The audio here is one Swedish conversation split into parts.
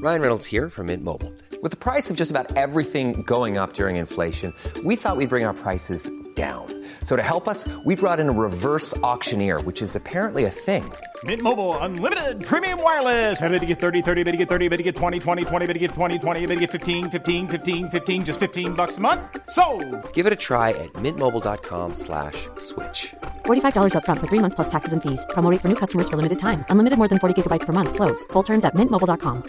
Ryan Reynolds here from Mint Mobile. With the price of just about everything going up during inflation, we thought we'd bring our prices down. So to help us, we brought in a reverse auctioneer, which is apparently a thing. Mint Mobile Unlimited Premium Wireless. How to get 30, 30, bit to get 30, bit to get 20, 20, 20, bit to get 20, 20, bit to get 15, 15, 15, 15, just $15 a month? Sold! Give it a try at mintmobile.com/switch. $45 up front for 3 months plus taxes and fees. Promo rate for new customers for limited time. Unlimited more than 40 gigabytes per month. Slows full terms at mintmobile.com.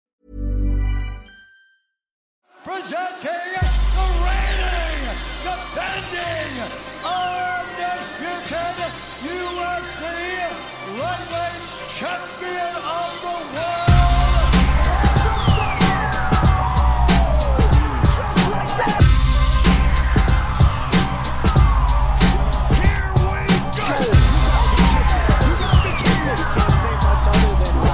Presenting the reigning, defending, undisputed UFC lightweight champion of the world. Like that. Here we go. You gotta be kidding me. You can't say much other than wow.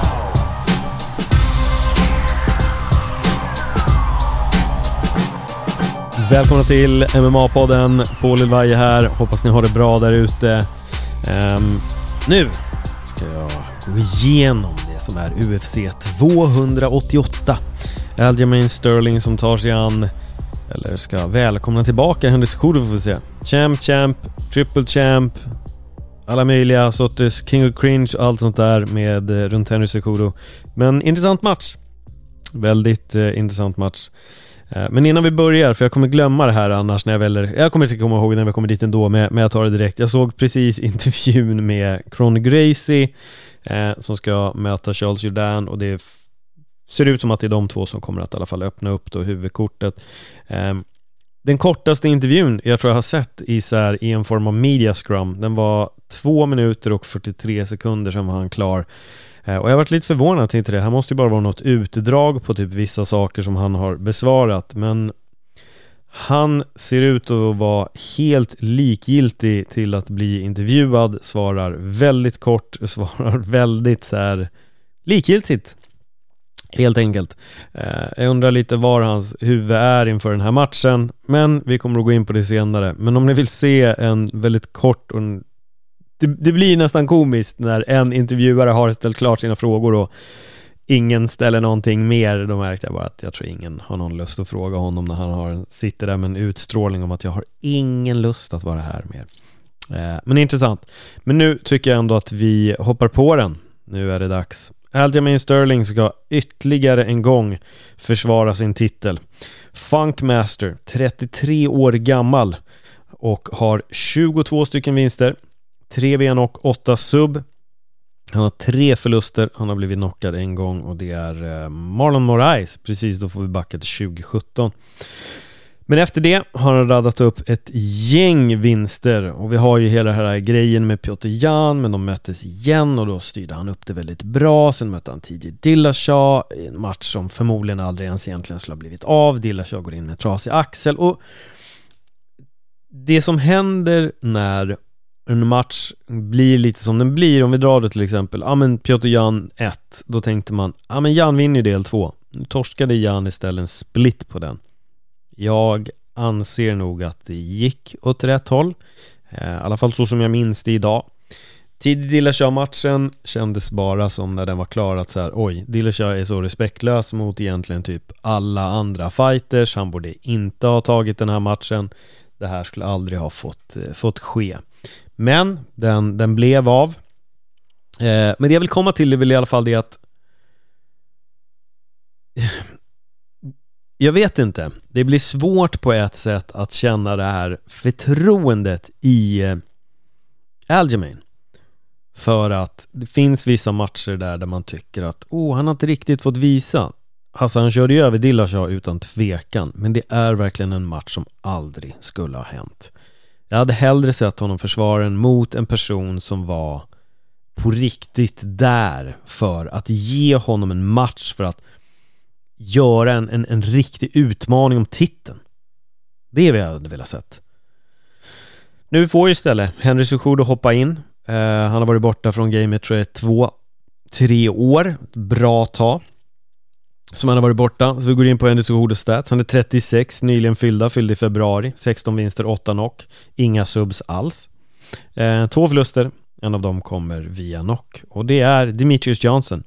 Välkomna till MMA-podden, Paul Lillvaje här. Hoppas ni har det bra där ute. Nu ska jag gå igenom det som är UFC 288. Aljamain Sterling som tar sig an, eller ska välkomna tillbaka Henry Cejudo, får vi se. Champ, triple champ, alla möjliga sorters King of Cringe och allt sånt där med runt Henry Cejudo. Men intressant match. Väldigt intressant match. Men innan vi börjar, för jag kommer glömma det här annars när jag kommer säkert komma ihåg när vi kommer dit ändå, men jag tar det direkt. Jag såg precis intervjun med Ron Gracie som ska möta Charles Jourdain, och det ser ut som att det är de två som kommer att i alla fall öppna upp då huvudkortet. Den kortaste intervjun jag tror jag har sett i en form av media scrum, den var 2 minuter och 43 sekunder, sen var han klar. Och jag har varit lite förvånad till det. Han måste ju bara vara något utdrag på typ vissa saker som han har besvarat. Men han ser ut att vara helt likgiltig till att bli intervjuad. Svarar väldigt kort, svarar väldigt så här likgiltigt. Helt enkelt. Jag undrar lite var hans huvud är inför den här matchen. Men vi kommer att gå in på det senare. Men om ni vill se en väldigt kort och det blir nästan komiskt när en intervjuare har ställt klart sina frågor och ingen ställer någonting mer. Då märkte jag bara att jag tror ingen har någon lust att fråga honom när han sitter där med en utstrålning om att jag har ingen lust att vara här mer. Men intressant. Men nu tycker jag ändå att vi hoppar på den. Nu är det dags. Aljamain Sterling ska ytterligare en gång försvara sin titel. Funkmaster, 33 år gammal och har 22 stycken vinster. 3 VN och 8 sub. Han har 3 förluster. Han har blivit knockad en gång, och det är Marlon Moraes. Precis, då får vi backa till 2017. Men efter det har han radat upp ett gäng vinster. Och vi har ju hela den här grejen med Petr Yan, men de möttes igen och då styrde han upp det väldigt bra. Sen mötte han TJ Dillashaw i en match som förmodligen aldrig ens egentligen skulle ha blivit av. Dillashaw går in med trasig axel. Och det som händer när en match blir lite som den blir, om vi drar det till exempel, men Petr Yan 1, då tänkte man, men Yan vinner del 2. Nu torskade Yan istället en split på den. Jag anser nog att det gick åt rätt håll, i alla fall så som jag minns det idag. Tidig Dillashaw-matchen kändes bara som när den var klar att så här, oj, Dillashaw är så respektlös mot egentligen typ alla andra fighters, han borde inte ha tagit den här matchen, det här skulle aldrig ha fått ske. Men den blev av. Men det jag vill komma till är väl i alla fall det att jag vet inte. Det blir svårt på ett sätt att känna det här förtroendet i Aljamain. För att det finns vissa matcher där man tycker att han har inte riktigt fått visa. Alltså han körde ju över Dillashaw utan tvekan. Men det är verkligen en match som aldrig skulle ha hänt. Jag hade hellre sett honom försvara mot en person som var på riktigt där för att ge honom en match, för att göra en riktig utmaning om titeln. Det är vad jag hade velat sett. Nu får ju istället Henry Cejudo hoppa in. Han har varit borta från gamet tror jag 2-3 år. Ett bra tag som han har varit borta. Så vi går in på Henry Cejudos stats. Han är 36, nyligen fyllde i februari. 16 vinster, 8 knock. Inga subs alls. 2 förluster. En av dem kommer via knock. Och det är Demetrius Johnson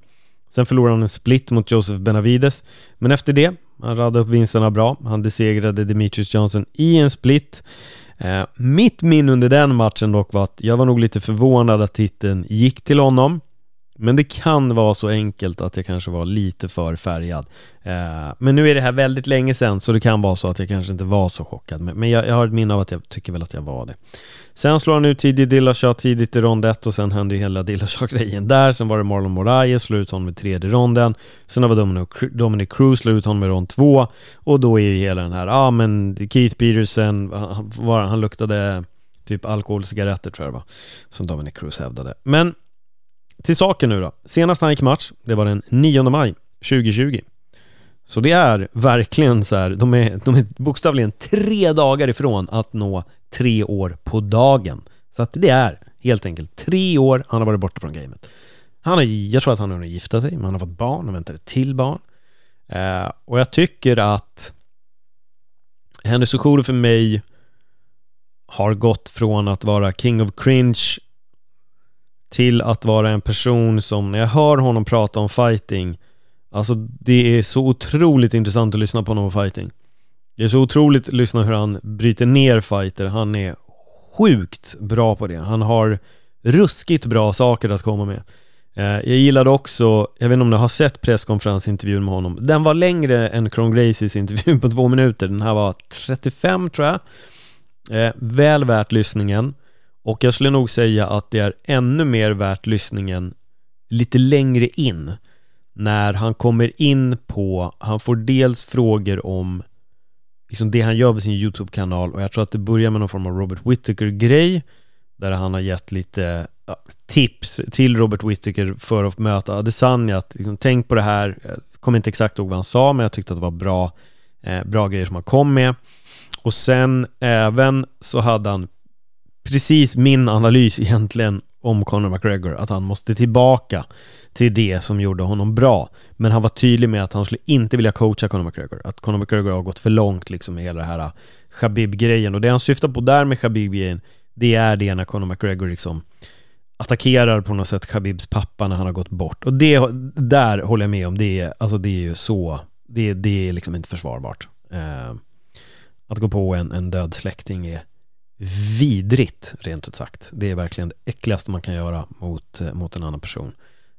Sen förlorade han en split mot Joseph Benavides. Men efter det, han radade upp vinsterna bra. Han besegrade Demetrius Johnson i en split. Mitt minne under den matchen dock var att jag var nog lite förvånad att titeln gick till honom. Men det kan vara så enkelt att jag kanske var lite för färgad. Men nu är det här väldigt länge sedan, så det kan vara så att jag kanske inte var så chockad. Men jag har ett minne av att jag tycker väl att jag var det. Sen slår han ut tidigt Dillashaw tidigt i rond 1, och sen hände ju hela Dillashaw-grejen där. Sen var det Marlon Moraes, slår ut honom med tredje ronden. Sen var Dominic Cruz, slår ut honom med rond 2. Och då är ju hela den här, men Keith Peterson, han luktade typ alkoholcigaretter tror jag det var, som Dominic Cruz hävdade. Men till saken nu då. Senast han gick match, det var den 9 maj 2020. Så det är verkligen så här, de är bokstavligen 3 dagar ifrån att nå 3 år på dagen. Så att det är helt enkelt 3 år han har varit borta från gamet. Jag tror att han har gifta sig, men han har fått barn och väntar till barn. Och jag tycker att Henry Cejudo för mig har gått från att vara king of cringe till att vara en person som, när jag hör honom prata om fighting, alltså det är så otroligt intressant att lyssna på honom om fighting. Det är så otroligt att lyssna hur han bryter ner fighter. Han är sjukt bra på det. Han har ruskigt bra saker att komma med. Jag gillade också, jag vet inte om du har sett presskonferensintervjun med honom. Den var längre än Kron Gracies intervju på 2 minuter. Den här var 35 tror jag. Väl värt lyssningen. Och jag skulle nog säga att det är ännu mer värt lyssningen lite längre in. När han kommer in på, han får dels frågor om liksom det han gör på sin YouTube-kanal. Och jag tror att det börjar med någon form av Robert Whittaker-grej. Där han har gett lite tips till Robert Whittaker för att möta Adesanya. Att liksom, tänk på det här. Jag kommer inte exakt ihåg vad han sa, men jag tyckte att det var bra grejer som han kom med. Och sen även så hade han precis min analys egentligen om Conor McGregor, att han måste tillbaka till det som gjorde honom bra. Men han var tydlig med att han skulle inte vilja coacha Conor McGregor. Att Conor McGregor har gått för långt liksom med hela det här Khabib-grejen. Och det han syftar på där med Khabib-grejen, det är det när Conor McGregor liksom attackerar på något sätt Khabibs pappa när han har gått bort. Och det där håller jag med om. Det är ju så, det är liksom inte försvarbart. Att gå på en död släkting är vidrigt, rent ut sagt. Det är verkligen det äckligaste man kan göra mot en annan person.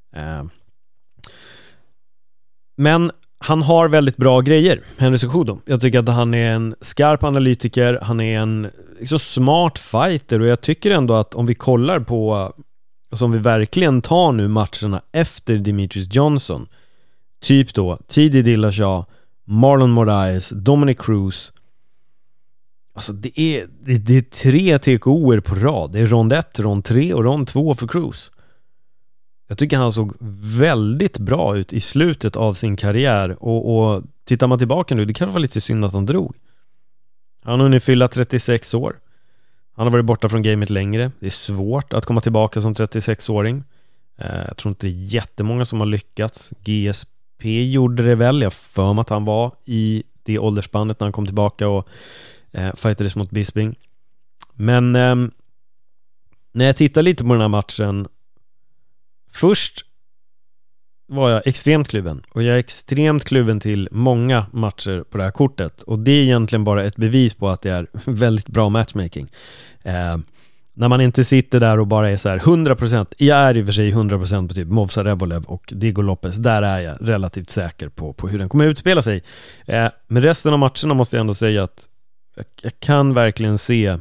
Men han har väldigt bra grejer, Henry Cejudo. Jag tycker att han är en skarp analytiker, han är en liksom smart fighter, och jag tycker ändå att om vi kollar på, alltså om vi verkligen tar nu matcherna efter Demetrius Johnson, typ då T.J. Dillashaw, Marlon Moraes, Dominic Cruz. Alltså det är 3 TKO:er på rad. Det är rond 1, rond 3 och rond 2 för Cruz. Jag tycker han såg väldigt bra ut i slutet av sin karriär. Och tittar man tillbaka nu, det kanske var lite synd att han drog. Han har nu fyllt 36 år. Han har varit borta från gamet längre. Det är svårt att komma tillbaka som 36-åring. Jag tror inte det är jättemånga som har lyckats. GSP gjorde det väl. Jag för mig att han var i det åldersspannet när han kom tillbaka och fightades mot Bisping. Men när jag tittar lite på den här matchen, först var jag extremt kluven, och jag är extremt kluven till många matcher på det här kortet, och det är egentligen bara ett bevis på att det är väldigt bra matchmaking. När man inte sitter där och bara är så här 100%, jag är i och för sig 100% på typ Movsar Rebolev och Diego Lopez, där är jag relativt säker på hur den kommer utspela sig. Men resten av matcherna måste jag ändå säga att jag kan verkligen se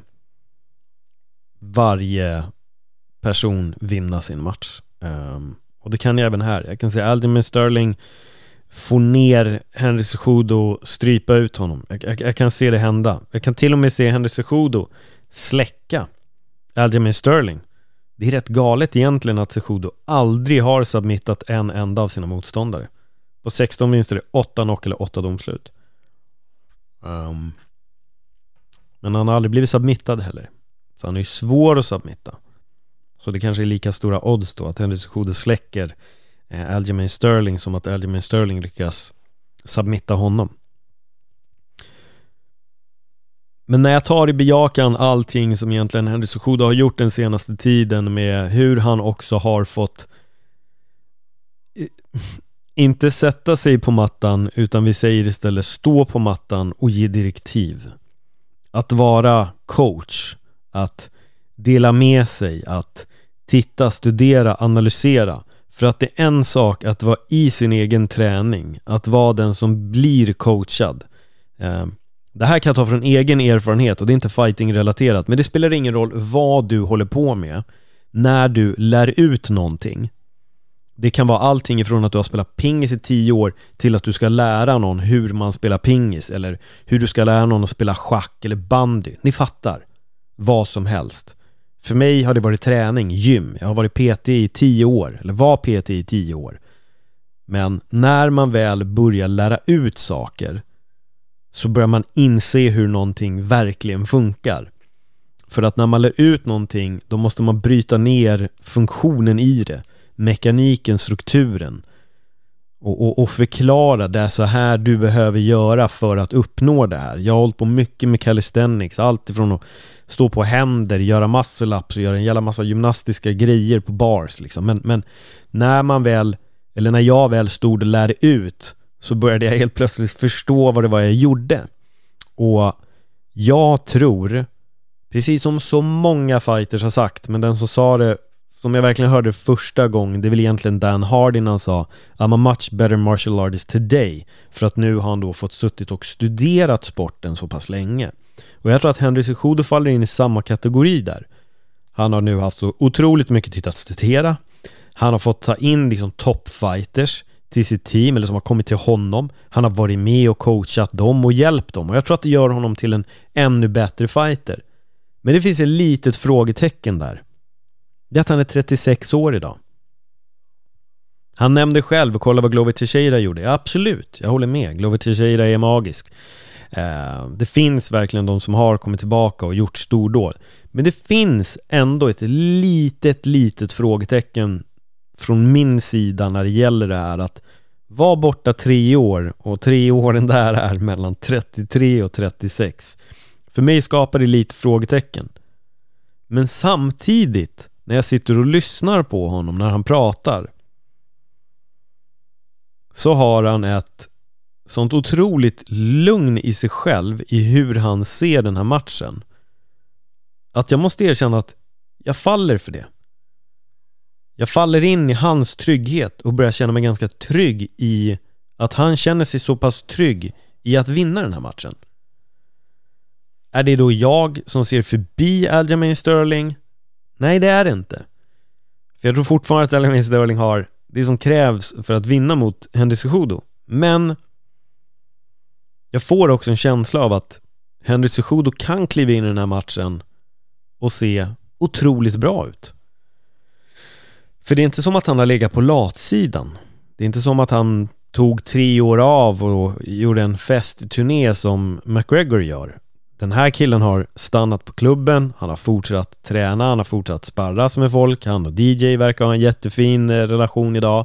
varje person vinna sin match. Och det kan jag även här. Jag kan se Aljamain Sterling få ner Henry Cejudo, strypa ut honom. Jag kan se det hända. Jag kan till och med se Henry Cejudo släcka Aljamain Sterling. Det är rätt galet egentligen att Cejudo aldrig har submittat en enda av sina motståndare. På 16 vinster är det 8 knock eller 8 domslut. Men han har aldrig blivit submittad heller. Så han är ju svår att submitta. Så det kanske är lika stora odds då att Henry Cejudo släcker Aljamain Sterling som att Aljamain Sterling lyckas submitta honom. Men när jag tar i bejakan allting som egentligen Henry Cejudo har gjort den senaste tiden, med hur han också har fått inte sätta sig på mattan, utan vi säger istället stå på mattan och ge direktiv. Att vara coach, att dela med sig, att titta, studera, analysera. För att det är en sak att vara i sin egen träning, att vara den som blir coachad. Det här kan jag ta från egen erfarenhet och det är inte fighting-relaterat, men det spelar ingen roll vad du håller på med när du lär ut någonting. Det kan vara allting ifrån att du har spelat pingis i 10 år till att du ska lära någon hur man spelar pingis, eller hur du ska lära någon att spela schack eller bandy. Ni fattar. Vad som helst. För mig har det varit träning, gym. Jag har varit PT i 10 år, eller var PT i 10 år. Men när man väl börjar lära ut saker så börjar man inse hur någonting verkligen funkar. För att när man lär ut någonting, då måste man bryta ner funktionen i det, mekaniken, strukturen, och förklara det är så här du behöver göra för att uppnå det här. Jag har hållit på mycket med calisthenics, allt ifrån att stå på händer, göra muscle-ups och göra en jävla massa gymnastiska grejer på bars liksom. Men när jag väl stod och lärde ut, så började jag helt plötsligt förstå vad det var jag gjorde. Och jag tror, precis som så många fighters har sagt, men den som sa det, som jag verkligen hörde första gången, det är väl egentligen Dan Hardin. Han sa I'm a much better martial artist today. För att nu har han då fått suttit och studerat sporten så pass länge. Och jag tror att Henry Cejudo faller in i samma kategori där. Han har nu haft så otroligt mycket tid att studera. Han har fått ta in liksom toppfighters till sitt team, eller som har kommit till honom. Han har varit med och coachat dem och hjälpt dem. Och jag tror att det gör honom till en ännu bättre fighter. Men det finns ett litet frågetecken där. Det är att han är 36 år idag. Han nämnde själv, kolla vad Glover Teixeira gjorde. Ja, absolut, jag håller med. Glover Teixeira är magisk. Det finns verkligen de som har kommit tillbaka och gjort stordåd. Men det finns ändå ett litet frågetecken från min sida när det gäller det här att vara borta 3 år, och 3 åren där är mellan 33 och 36. För mig skapar det lite frågetecken. Men samtidigt, när jag sitter och lyssnar på honom när han pratar, så har han ett sånt otroligt lugn i sig själv i hur han ser den här matchen, att jag måste erkänna att jag faller för det. Jag faller in i hans trygghet och börjar känna mig ganska trygg i att han känner sig så pass trygg i att vinna den här matchen. Är det då jag som ser förbi Aljamain Sterling? Nej, det är det inte. För jag tror fortfarande att Aljamain Sterling har det som krävs för att vinna mot Henry Cejudo. Men jag får också en känsla av att Henry Cejudo kan kliva in i den här matchen och se otroligt bra ut. För det är inte som att han har legat på latsidan. Det är inte som att han tog 3 år av och gjorde en festturné som McGregor gör. Den här killen har stannat på klubben, han har fortsatt träna, han har fortsatt sparras med folk, han och DJ verkar ha en jättefin relation idag.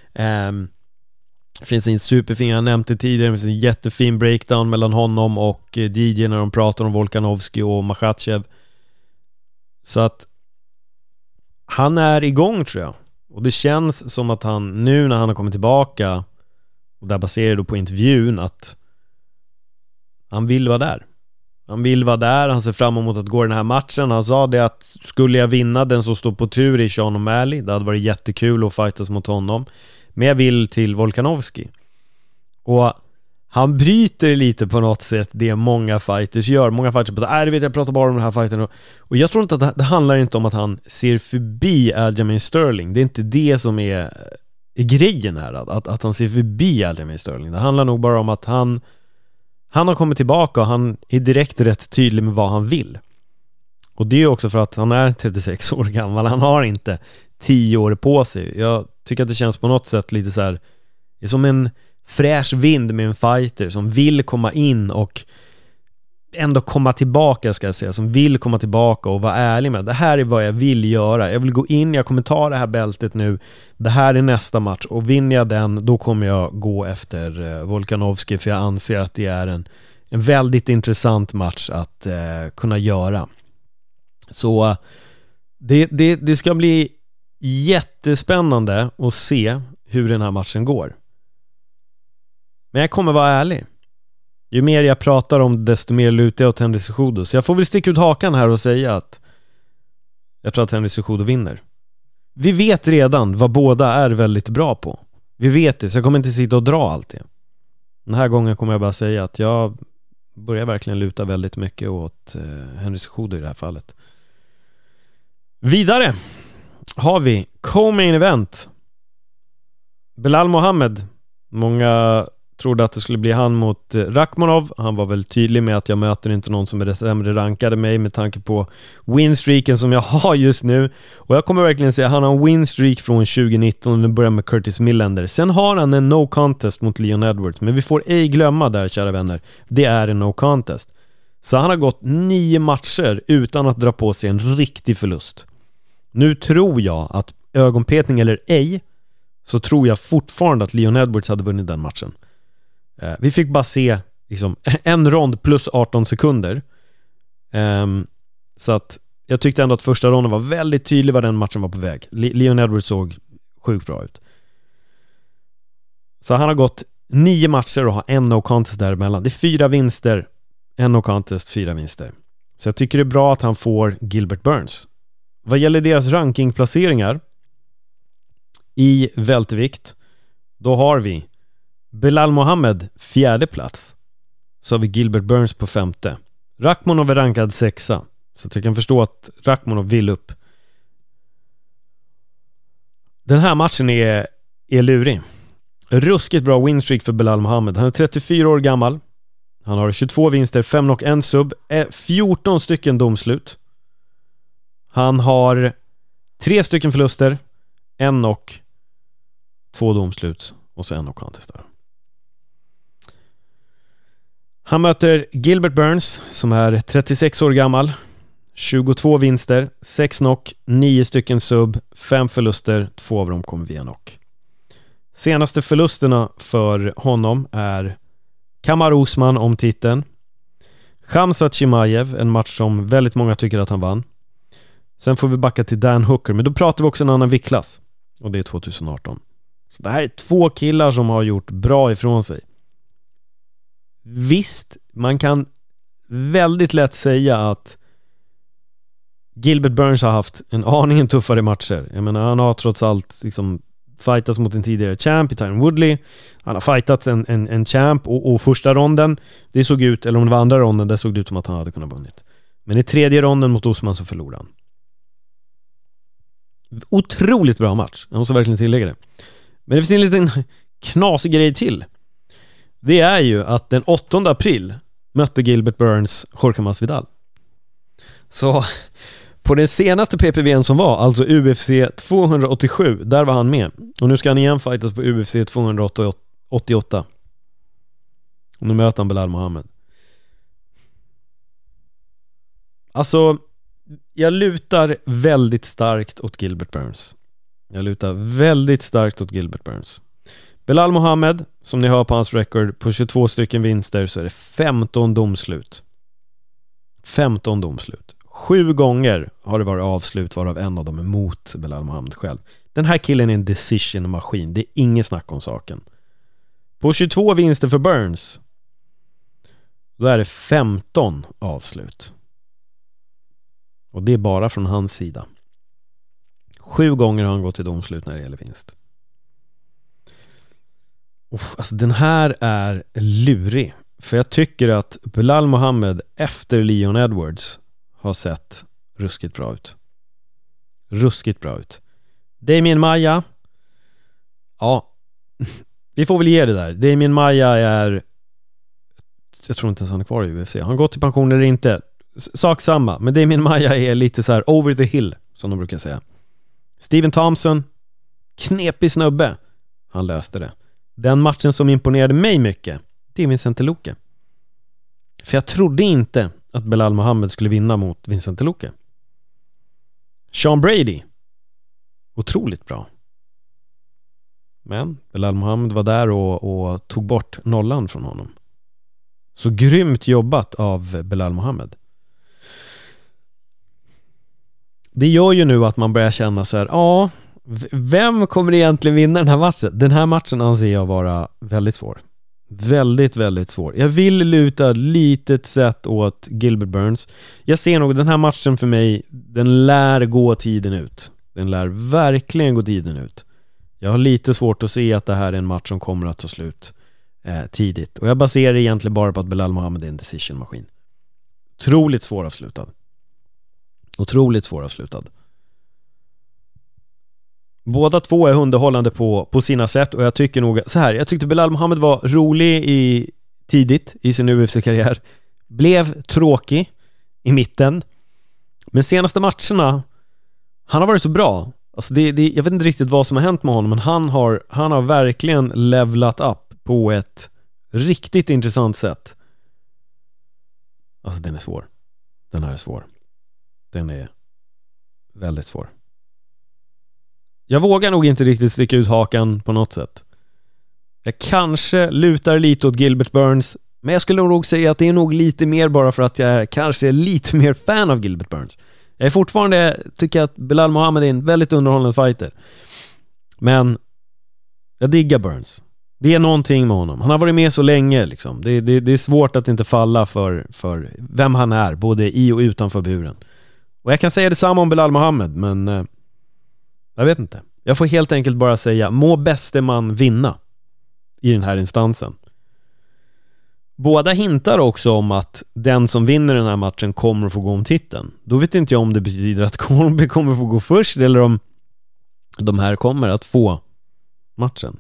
Det finns en superfin, jag nämnde tidigare, det finns en jättefin breakdown mellan honom och DJ när de pratar om Volkanovski och Makhachev. Så att han är igång, tror jag. Och det känns som att han nu när han har kommit tillbaka, och där baserar det på intervjun, att han vill vara där. Han vill vara där, han ser fram emot att gå den här matchen. Han sa det att skulle jag vinna den som står på tur i Sean O'Malley, det hade varit jättekul att fightas mot honom. Men jag vill till Volkanovski. Och han bryter lite på något sätt det många fighters gör. Många fighters bara, det vet jag pratar bara om den här fighten. Och jag tror inte att det handlar inte om att han ser förbi Aljamain Sterling. Det är inte det som är grejen här, att han ser förbi Aljamain Sterling. Det handlar nog bara om att han har kommit tillbaka och han är direkt rätt tydlig med vad han vill. Och det är också för att han är 36 år gammal. Han har inte 10 år på sig. Jag tycker att det känns på något sätt lite så här, det är som en fräsch vind med en fighter som vill komma in och ändå komma tillbaka, ska jag säga, som vill komma tillbaka och vara ärlig med det här är vad jag vill göra. Jag vill gå in, jag kommer ta det här bältet nu. Det här är nästa match och vinner jag den, då kommer jag gå efter Volkanovski, för jag anser att det är en väldigt intressant match att kunna göra. Så det ska bli jättespännande att se hur den här matchen går. Men jag kommer vara ärlig. Ju mer jag pratar om, desto mer lutar jag åt Henry Cejudo. Så jag får väl sticka ut hakan här och säga att jag tror att Henry Cejudo vinner. Vi vet redan vad båda är väldigt bra på. Vi vet det, så jag kommer inte sitta och dra allt det. Den här gången kommer jag bara säga att jag börjar verkligen luta väldigt mycket åt Henry Cejudo i det här fallet. Vidare har vi co-main event. Belal Mohammed. Många trodde att det skulle bli han mot Rakhmonov. Han var väl tydlig med att jag möter inte någon som är sämre rankad än mig med tanke på winstreaken som jag har just nu. Och jag kommer verkligen säga att han har en winstreak från 2019 och nu börjar med Curtis Millender. Sen har han en no contest mot Leon Edwards. Men vi får ej glömma där, kära vänner. Det är en no contest. Så han har gått 9 matcher utan att dra på sig en riktig förlust. Nu tror jag att ögonpetning eller ej, så tror jag fortfarande att Leon Edwards hade vunnit den matchen. Vi fick bara se liksom, en rond plus 18 sekunder. Så att jag tyckte ändå att första ronden var väldigt tydlig vad den matchen var på väg. Leon Edwards såg sjukt bra ut. Så han har gått 9 matcher och har en no contest däremellan. Det är 4 vinster, en no contest, 4 vinster. Så jag tycker det är bra att han får Gilbert Burns. Vad gäller deras rankingplaceringar i vältervikt, då har vi Belal Mohammed 4:e plats. Så har vi Gilbert Burns på 5:e. Rakhmonov är rankad 6:a. Så att jag kan förstå att Rakhmonov vill upp. Den här matchen är lurig. Ruskigt bra winstreak för Belal Mohammed. Han är 34 år gammal. Han har 22 vinster, 5 knock, 1 sub, 14 stycken domslut. Han har 3 stycken förluster, 1 knock, 2 domslut och så 1 knock contest där. Han möter Gilbert Burns som är 36 år gammal, 22 vinster, 6 knock, 9 stycken sub, 5 förluster, 2 av dem kommer via knock. Senaste förlusterna för honom är Kamaru Usman om titeln, Khamzat Chimaev, en match som väldigt många tycker att han vann. Sen får vi backa till Dan Hooker, men då pratar vi också en annan viktklass och det är 2018. Så det här är 2 killar som har gjort bra ifrån sig. Visst, man kan väldigt lätt säga att Gilbert Burns har haft en aningen tuffare matcher. Jag menar, han har trots allt liksom fightats mot en tidigare champ i Tyron Woodley. Han har fightats en champ och första ronden, det såg ut, eller om det var andra ronden, det såg ut som att han hade kunnat vunnit. Men i 3:e ronden mot Usman så förlorade han. Otroligt bra match, jag måste verkligen tillägga det. Men det finns en liten knasig grej till. Det är ju att den 8 april mötte Gilbert Burns Jorge Masvidal. Så på den senaste PPV:n som var, alltså UFC 287, där var han med. Och nu ska han igen fightas på UFC 288. Och nu möter han Belal Mohammed. Alltså, jag lutar väldigt starkt åt Gilbert Burns. Belal Mohammed, som ni hör på hans record, på 22 stycken vinster så är det 15 domslut. 15 domslut. 7 gånger har det varit avslut, varav en av dem är mot Belal Mohammed själv. Den här killen är en decision-maskin. Det är inget snack om saken. På 22 vinster för Burns, då är det 15 avslut. Och det är bara från hans sida. 7 gånger har han gått till domslut när det gäller vinst. Alltså den här är lurig. För jag tycker att Belal Mohammed efter Leon Edwards har sett ruskigt bra ut. Damian Maia, ja, vi får väl ge det där. Damian Maia är, jag tror inte ens han är kvar i UFC. Han har gått i pension eller inte, sak samma. Men Damian Maia är lite så här over the hill, som de brukar säga. Steven Thompson, knepig snubbe, han löste det. Den matchen som imponerade mig mycket, det är Vincente Luque. För jag trodde inte att Belal Mohammed skulle vinna mot Vincente Luque. Sean Brady, otroligt bra. Men Belal Mohammed var där och tog bort nollan från honom. Så grymt jobbat av Belal Mohammed. Det gör ju nu att man börjar känna så här, ja, Vem kommer egentligen vinna den här matchen? Den här matchen anser jag vara väldigt svår. Väldigt, väldigt svår. Jag vill luta litet sätt åt Gilbert Burns. Jag ser nog den här matchen för mig, den lär gå tiden ut. Den lär verkligen gå tiden ut. Jag har lite svårt att se att det här är en match som kommer att ta slut tidigt. Och jag baserar egentligen bara på att Belal Muhammad är en decision-maskin. Otroligt svåravslutad. Otroligt svåravslutad. Båda två är underhållande på sina sätt, och jag tycker nog så här, jag tyckte Belal Muhammad var rolig tidigt i sin UFC-karriär. Blev tråkig i mitten. Men senaste matcherna, han har varit så bra. Alltså jag vet inte riktigt vad som har hänt med honom, men han har verkligen levlat upp på ett riktigt intressant sätt. Alltså den är svår. Den här är svår. Den är väldigt svår. Jag vågar nog inte riktigt sticka ut hakan på något sätt. Jag kanske lutar lite åt Gilbert Burns, men jag skulle nog säga att det är nog lite mer bara för att jag kanske är lite mer fan av Gilbert Burns. Jag är fortfarande, tycker att Belal Muhammad är en väldigt underhållande fighter. Men jag diggar Burns. Det är någonting med honom. Han har varit med så länge liksom. Det är svårt att inte falla för vem han är, både i och utanför buren. Och jag kan säga detsamma om Belal Muhammad, men jag vet inte. Jag får helt enkelt bara säga, må bäste man vinna i den här instansen. Båda hintar också om att den som vinner den här matchen kommer att få gå om titeln. Då vet inte jag om det betyder att Colby kommer att få gå först, eller om de här kommer att få matchen.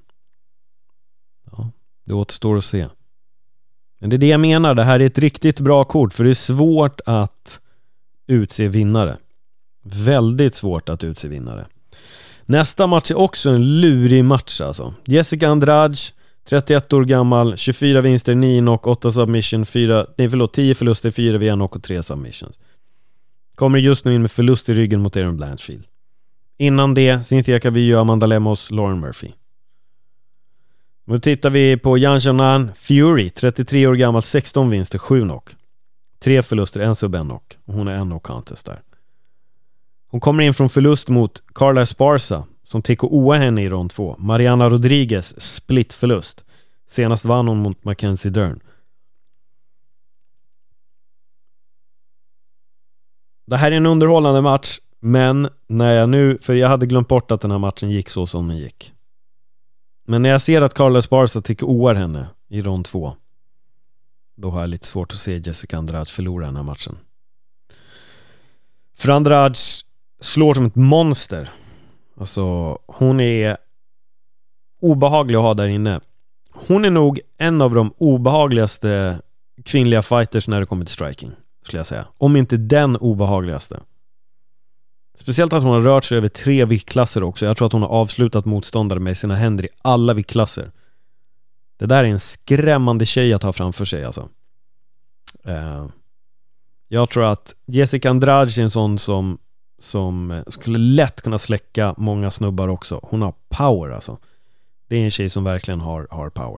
Ja, det återstår att se. Men det är det jag menar. Det här är ett riktigt bra kort, för det är svårt att utse vinnare. Väldigt svårt att utse vinnare. Nästa match är också en lurig match alltså. Jessica Andrade, 31 år gammal, 24 vinster, 9 knock, 8 submission, 10 förluster, 4 via knock och 3 submissions. Kommer just nu in med förlust i ryggen mot Erin Blanchfield. Innan det, Cynthia Calvillo, Amanda Lemos, Lauren Murphy. Nu tittar vi på Yanshanan Fury, 33 år gammal, 16 vinster, 7 knock. 3 förluster, 1 sub, 1 knock. Och hon är en knock contest där. Hon kommer in från förlust mot Carla Esparza, som TKO:ar henne i rond 2. Mariana Rodriguez, split förlust. Senast vann hon mot Mackenzie Dern. Det här är en underhållande match, men för jag hade glömt bort att den här matchen gick så som den gick. Men när jag ser att Carla Esparza TKO:ar henne i rond 2, då har jag lite svårt att se Jessica Andrade förlora den här matchen. För Andrade slår som ett monster. Alltså, hon är obehaglig att ha där inne. Hon är nog en av de obehagligaste kvinnliga fighters när det kommer till striking, skulle jag säga. Om inte den obehagligaste. Speciellt att hon har rört sig över 3 viktklasser också. Jag tror att hon har avslutat motståndare med sina händer i alla viktklasser. Det där är en skrämmande tjej att ha framför sig alltså. Jag tror att Jessica Andrade är en sån som skulle lätt kunna släcka många snubbar också. Hon har power alltså. Det är en tjej som verkligen har power.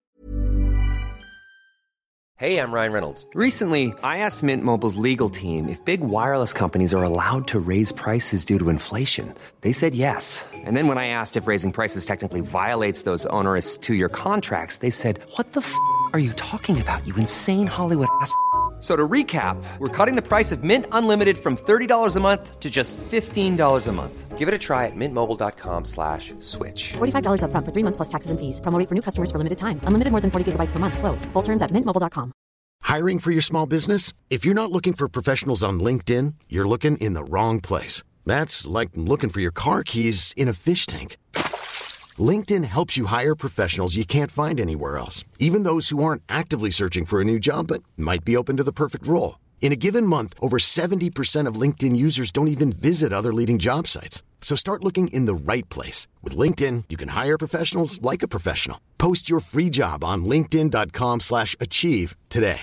Hey, I'm Ryan Reynolds. Recently, I asked Mint Mobile's legal team if big wireless companies are allowed to raise prices due to inflation. They said yes. And then when I asked if raising prices technically violates those onerous 2-year contracts, they said, "What the are you talking about, you insane Hollywood ass?" So to recap, we're cutting the price of Mint Unlimited from $30 a month to just $15 a month. Give it a try at mintmobile.com/switch. $45 up front for 3 months plus taxes and fees. Promo rate for new customers for limited time. Unlimited more than 40 gigabytes per month. Slows full terms at mintmobile.com. Hiring for your small business? If you're not looking for professionals on LinkedIn, you're looking in the wrong place. That's like looking for your car keys in a fish tank. LinkedIn helps you hire professionals you can't find anywhere else, even those who aren't actively searching for a new job but might be open to the perfect role. In a given month, over 70% of LinkedIn users don't even visit other leading job sites. So start looking in the right place. With LinkedIn, you can hire professionals like a professional. Post your free job on linkedin.com/achieve today.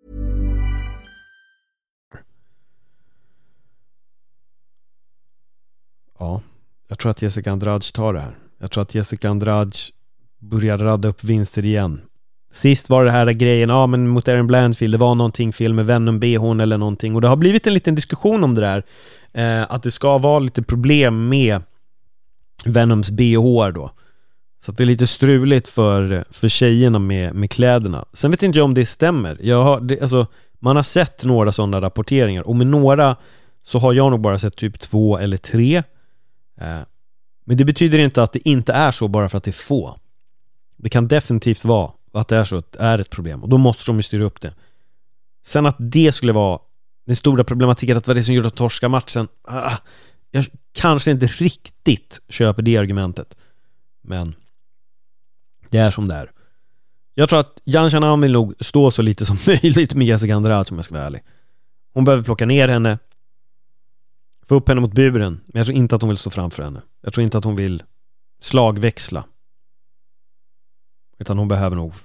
Ja, jag tror att Jessica Andrade tar det här. Jag tror att Jessica Andrade börjar radda upp vinster igen. Sist var det här grejen, men mot Erin Blanchfield, det var någonting fel med Venom BH eller någonting. Och det har blivit en liten diskussion om det där. Att det ska vara lite problem med Venoms BH då. Så att det är lite struligt för tjejerna med kläderna. Sen vet inte jag om det stämmer. Alltså, man har sett några sådana rapporteringar. Och med några så har jag nog bara sett typ 2 eller 3. Men det betyder inte att det inte är så bara för att det är få. Det kan definitivt vara att det är så, att det är ett problem. Och då måste de ju styra upp det. Sen att det skulle vara den stora problematiken, att det var det som gjorde att torska matchen. Jag kanske inte riktigt köper det argumentet. Men det är som det är. Jag tror att Yan Xiaonan vill nog stå så lite som möjligt med Jessica Andrade, om jag ska vara ärlig. Hon behöver plocka ner henne, få upp henne mot buren. Men jag tror inte att hon vill stå framför henne. Jag tror inte att hon vill slagväxla. Utan hon behöver nog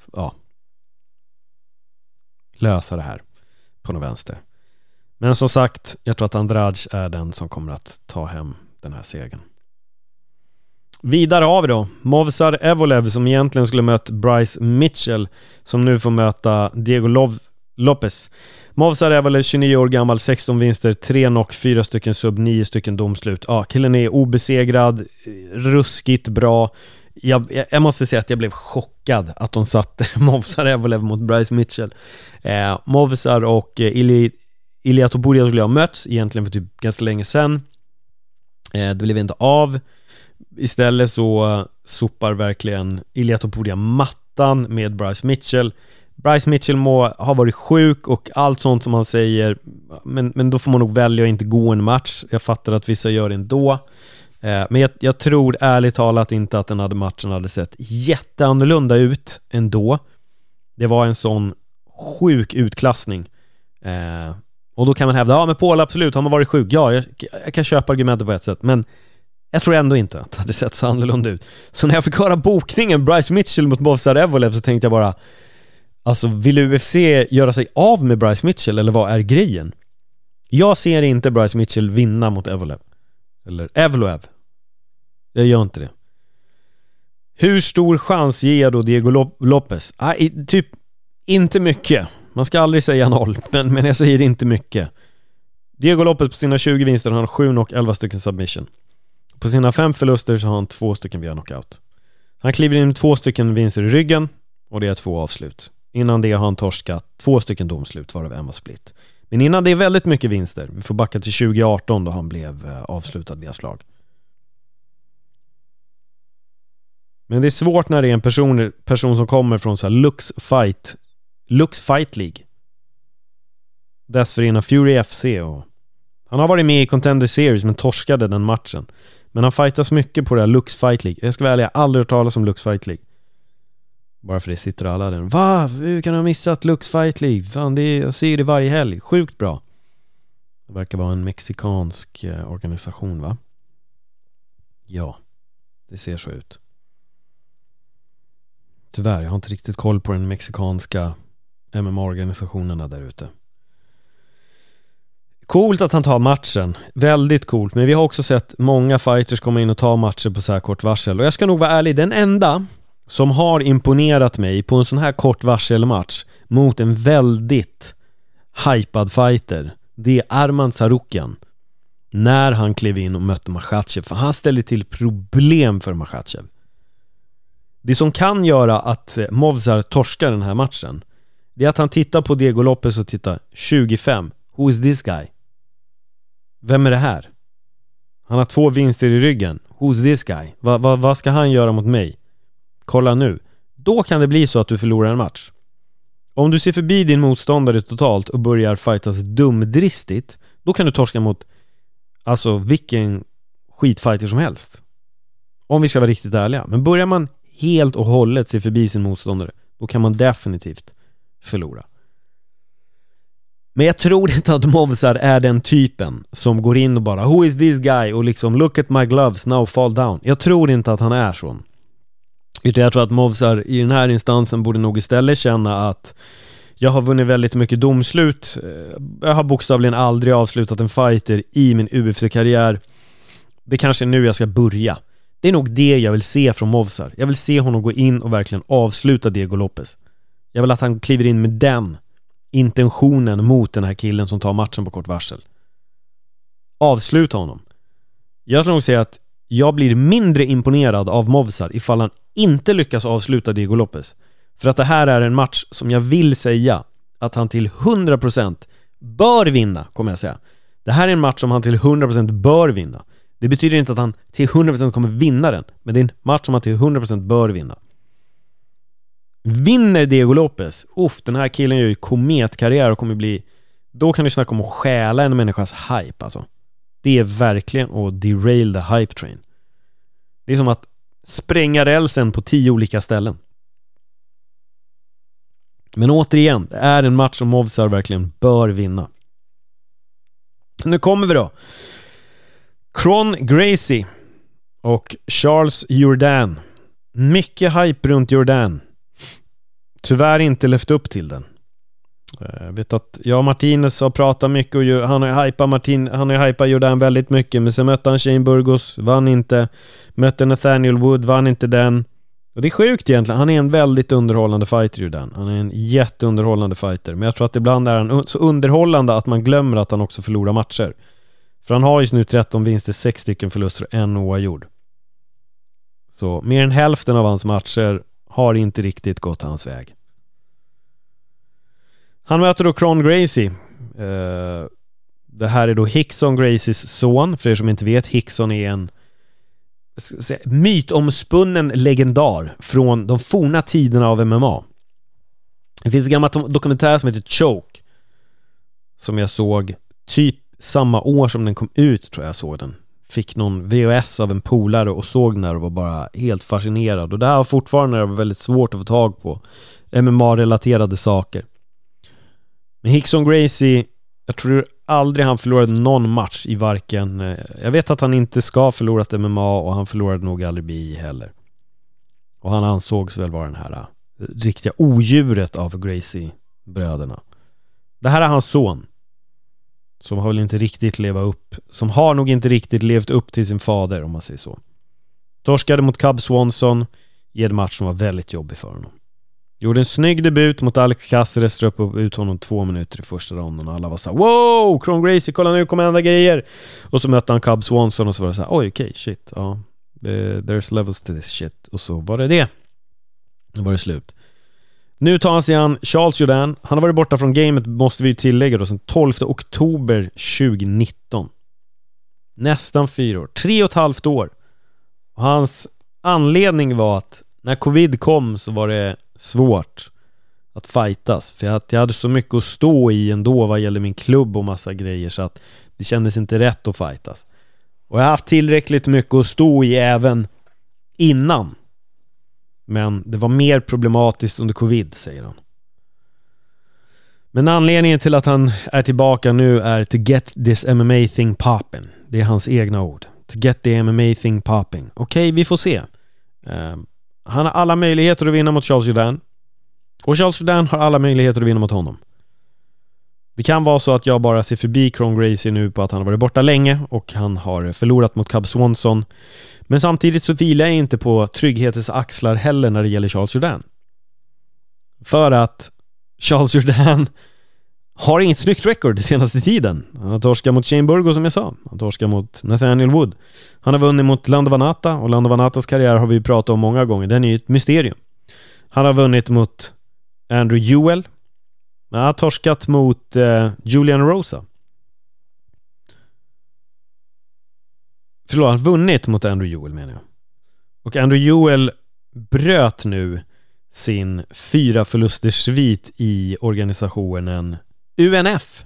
lösa det här på något vänster. Men som sagt, jag tror att Andrade är den som kommer att ta hem den här segern. Vidare har vi då Movsar Evloev, som egentligen skulle möta Bryce Mitchell, som nu får möta Diego Lopez. Movsar Evloev, 29 år gammal, 16 vinster, 3 knock, 4 stycken sub, 9 stycken domslut. Killen är obesegrad, ruskigt bra. Jag måste säga att jag blev chockad att de satte Movsar Evloev mot Bryce Mitchell. Movsar och Ilia Topuria skulle ha mötts egentligen för typ ganska länge sedan. Det blev inte av. Istället så sopar verkligen Ilia Topuria mattan med Bryce Mitchell. Bryce Mitchell må ha varit sjuk och allt sånt som han säger, men då får man nog välja att inte gå en match. Jag fattar att vissa gör det ändå. Men jag tror ärligt talat inte att den här matchen hade sett jätteannorlunda ut ändå. Det var en sån sjuk utklassning. Och då kan man hävda, men Paul absolut, han har varit sjuk. Ja, jag kan köpa argumentet på ett sätt, men jag tror ändå inte att det hade sett så annorlunda ut. Så när jag fick höra bokningen Bryce Mitchell mot Movsar Evloev, så tänkte jag bara, alltså vill UFC göra sig av med Bryce Mitchell, eller vad är grejen? Jag ser inte Bryce Mitchell vinna mot Evloev. Eller Evloev. Jag gör inte det. Hur stor chans ger jag då Diego Lopez? Typ inte mycket. Man ska aldrig säga 0, men jag säger inte mycket. Diego Lopez på sina 20 vinster har han 7 knock, 11 stycken submission. På sina 5 förluster så har han 2 stycken via knockout. Han kliver in med 2 stycken vinster i ryggen, och det är 2 avslut. Innan det har han torskat 2 stycken domslut, varav en var split. Men innan det är väldigt mycket vinster. Vi får backa till 2018 då han blev avslutad via slag. Men det är svårt när det är en person som kommer från så här Lux Fight League. Dessförinnan Fury FC, och han har varit med i Contender Series men torskade den matchen. Men han fightas mycket på det här Lux Fight League. Jag ska väl jag aldrig hört talas om Lux Fight League. Bara för det sitter alla där. Va? Hur kan du ha missat Lux Fight League? Fan, jag ser det varje helg. Sjukt bra. Det verkar vara en mexikansk organisation, va? Ja, det ser så ut. Tyvärr, jag har inte riktigt koll på den mexikanska MMA-organisationerna där ute. Coolt att han tar matchen. Väldigt coolt. Men vi har också sett många fighters komma in och ta matcher på så här kort varsel. Och jag ska nog vara ärlig, den enda som har imponerat mig på en sån här kort varselmatch mot en väldigt hypad fighter, det är Arman Tsarukyan. När han klev in och mötte Makhachev. För han ställde till problem för Makhachev. Det som kan göra att Movsar torskar den här matchen, det är att han tittar på Diego Lopez och tittar 25. Who is this guy? Vem är det här? Han har 2 vinster i ryggen. Who's this guy? Vad ska han göra mot mig? Kolla nu. Då kan det bli så att du förlorar en match. Om du ser förbi din motståndare totalt och börjar fightas dumdristigt, då kan du torska mot alltså vilken skitfighter som helst. Om vi ska vara riktigt ärliga. Men börjar man helt och hållet se förbi sin motståndare, då kan man definitivt förlora. Men jag tror inte att Movsar är den typen som går in och bara who is this guy? Och liksom look at my gloves, now fall down. Jag tror inte att han är sån. Utan jag tror att Movsar i den här instansen borde nog istället känna att jag har vunnit väldigt mycket domslut. Jag har bokstavligen aldrig avslutat en fighter i min UFC-karriär. Det kanske är nu jag ska börja. Det är nog det jag vill se från Movsar. Jag vill se honom gå in och verkligen avsluta Diego Lopez. Jag vill att han kliver in med den intentionen mot den här killen som tar matchen på kort varsel. Avsluta honom. Jag tror nog säga att jag blir mindre imponerad av Movsar ifall han inte lyckas avsluta Diego Lopez. För att det här är en match som jag vill säga att han till 100% bör vinna, kommer jag säga. Det här är en match som han till 100% bör vinna. Det betyder inte att han till 100% kommer vinna den, men det är en match som han till 100% bör vinna. Vinner Diego Lopez, den här killen gör ju kometkarriär och kommer bli, då kan du snacka om att stjäla en människas hype alltså. Det är verkligen att derail the hype train. Det är som att spränga rälsen på 10 olika ställen. Men återigen, det är en match som Movsar verkligen bör vinna. Nu kommer vi då. Kron Gracie och Charles Jourdain. Mycket hype runt Jourdain. Tyvärr inte levt upp till den. Jag vet att Martinez har pratat mycket och han har hypat Jourdain väldigt mycket, men sen mötte han Shane Burgos, vann inte. Mötte Nathaniel Wood, vann inte den. Och det är sjukt egentligen. Han är en väldigt underhållande fighter, Jourdain. Han är en jätteunderhållande fighter, men jag tror att ibland är han så underhållande att man glömmer att han också förlorar matcher. För han har just nu 13 vinster, 6 stycken förluster och en oavgjord. Så mer än hälften av hans matcher har inte riktigt gått hans väg. Han möter då Kron Gracie. Det här är då Rickson Gracies son. För er som inte vet, Rickson är en mytomspunnen legendar från de forna tiderna av MMA. Det finns en gammal dokumentär som heter Choke, som jag såg typ samma år som den kom ut, tror jag såg den. Fick någon VHS av en polare och såg den och var bara helt fascinerad. Och det här var fortfarande väldigt svårt att få tag på MMA-relaterade saker. Men Rickson Gracie, jag tror aldrig han förlorade någon match i varken... Jag vet att han inte ska ha förlorat MMA och han förlorade nog aldrig BI heller. Och han ansågs väl vara den här riktiga odjuret av Gracie-bröderna. Det här är hans son. Som har väl inte riktigt som har nog inte riktigt levt upp till sin fader, om man säger så. Torskade mot Cub Swanson i en match som var väldigt jobbig för honom. Gjorde en snygg debut mot Alex Caceres, ströp ut honom 2 minuter i första ronden och alla var så här: wow, Kron Gracie, kolla nu kommer hända grejer. Och så mötte han Cub Swanson och så var det så här: oj, okej, shit, ja, there's levels to this shit. Och så var det. Nu var det slut. Nu tar han sig an Charles Jourdain. Han har varit borta från gamet, måste vi tillägga då, sedan 12 oktober 2019. Nästan 4 år. 3,5 år. Och hans anledning var att när covid kom så var det svårt att fightas. För jag hade så mycket att stå i ändå vad gäller min klubb och massa grejer, så att det kändes inte rätt att fightas. Och jag har haft tillräckligt mycket att stå i även innan. Men det var mer problematiskt under covid, säger han. Men anledningen till att han är tillbaka nu är to get this MMA thing popping. Det är hans egna ord. To get the MMA thing popping. Okej, vi får se. Han har alla möjligheter att vinna mot Charles Jourdain. Och Charles Jourdain har alla möjligheter att vinna mot honom. Det kan vara så att jag bara ser förbi Kron Gracie nu på att han har varit borta länge och han har förlorat mot Cub Swanson. Men samtidigt så vilar jag inte på trygghetens axlar heller när det gäller Charles Jourdain. För att Charles Jourdain har inget snyggt record den senaste tiden. Han har torskat mot Shane Burgos, som jag sa. Han torskar mot Nathaniel Wood. Han har vunnit mot Lando Vannata, och Lando Vannatas karriär har vi pratat om många gånger. Den är ju ett mysterium. Han har vunnit mot Andrew Ewell. Han har torskat mot Julian Rosa. Förlåt, han har vunnit mot Andrew Ewell, menar jag. Och Andrew Ewell bröt nu sin 4 förlusters svit i organisationen UNF.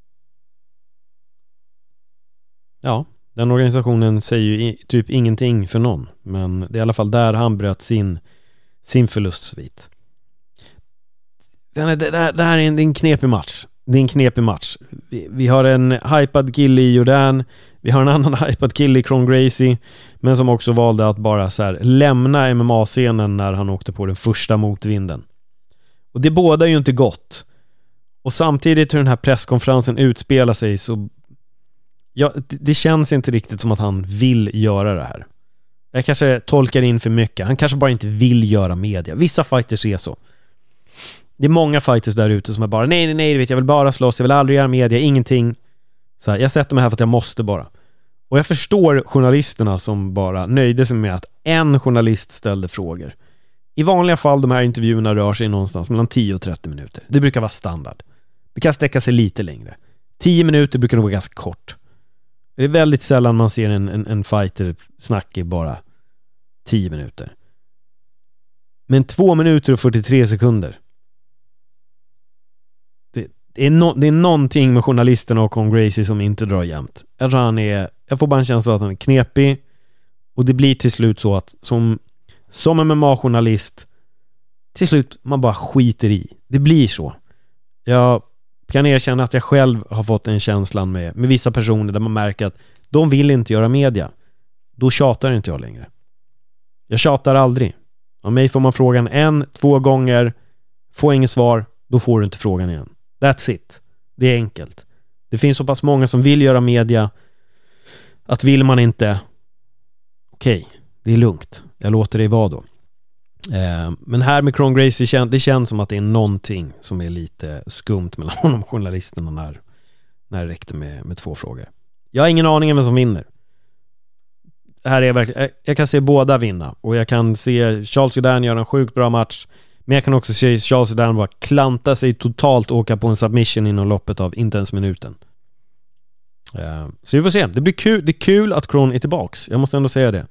Ja, den organisationen säger ju typ ingenting för någon, men det är i alla fall där han bröt sin förlustsvit. Det här är en knepig match. Det är en knepig match. Vi har en hypad kille i Jourdain. Vi har en annan hypad kille i Kron Gracie, men som också valde att bara så här lämna MMA-scenen när han åkte på den första motvinden. Och det båda ju inte gott. Och samtidigt hur den här presskonferensen utspelar sig, så ja, det känns inte riktigt som att han vill göra det här. Jag kanske tolkar in för mycket. Han kanske bara inte vill göra media. Vissa fighters är så. Det är många fighters där ute som är bara nej, vet jag vill bara slåss, jag vill aldrig göra media, ingenting. Så här, jag sätter mig här för att jag måste bara. Och jag förstår journalisterna som bara nöjde sig med att en journalist ställde frågor. I vanliga fall de här intervjuerna rör sig någonstans mellan 10 och 30 minuter. Det brukar vara standard. Det kan sträcka sig lite längre. 10 minuter brukar nog vara ganska kort. Det är väldigt sällan man ser en fighter snacka i bara 10 minuter. Men 2 minuter och 43 sekunder. Det är någonting med journalisterna och Con Gracie som inte drar jämnt. Jag får bara en känsla att han är knepig. Och det blir till slut så att som en MMA-journalist till slut man bara skiter i. Det blir så. Jag kan erkänna att jag själv har fått en känslan med vissa personer där man märker att de vill inte göra media. Då tjatar inte jag längre. Jag tjatar aldrig. Av mig får man frågan 1-2 gånger, får inget svar, då får du inte frågan igen. That's it. Det är enkelt. Det finns så pass många som vill göra media att vill man inte, okej, det är lugnt. Jag låter dig vara då. Men här med Con Gracie, det känns som att det är någonting som är lite skumt mellan honom och journalisterna när det räckte med 2 frågor. Jag har ingen aning om vem som vinner. Här är verkligen, jag kan se båda vinna. Och jag kan se Charles Jourdain göra en sjukt bra match. Men jag kan också se Charles Jourdain bara klanta sig totalt och åka på en submission inom loppet av inte ens minuten. Så vi får se. Det blir kul. Det är kul att Kron är tillbaks. Jag måste ändå säga det.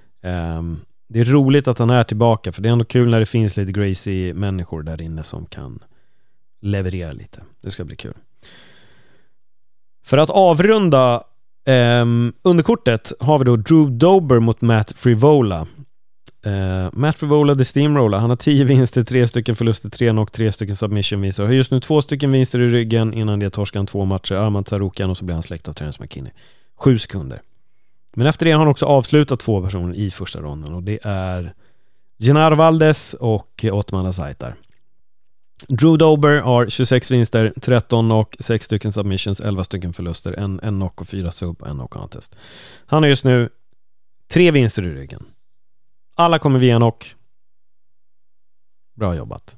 Det är roligt att han är tillbaka. För det är ändå kul när det finns lite Gracie-människor där inne som kan leverera lite. Det ska bli kul. För att avrunda underkortet har vi då Drew Dober mot Matt Frivola. Matt Frivola, the steamroller. Han har 10 vinster, 3 stycken förluster, 3 knock, 3 stycken submission-vinster. Har just nu 2 stycken vinster i ryggen innan det torskar han 2 matcher. Armand Tsarukyan och så blir han släkt av Terence McKinney. 7 sekunder. Men efter det har han också avslutat 2 personer i första ronden. Och det är Genaro Valdez och Othman Azaitar. Drew Dober har 26 vinster, 13 knock, 6 stycken submissions, 11 stycken förluster, en knock och 4 sub och en knock contest. Han har just nu 3 vinster i ryggen. Alla kommer via knock. Bra jobbat.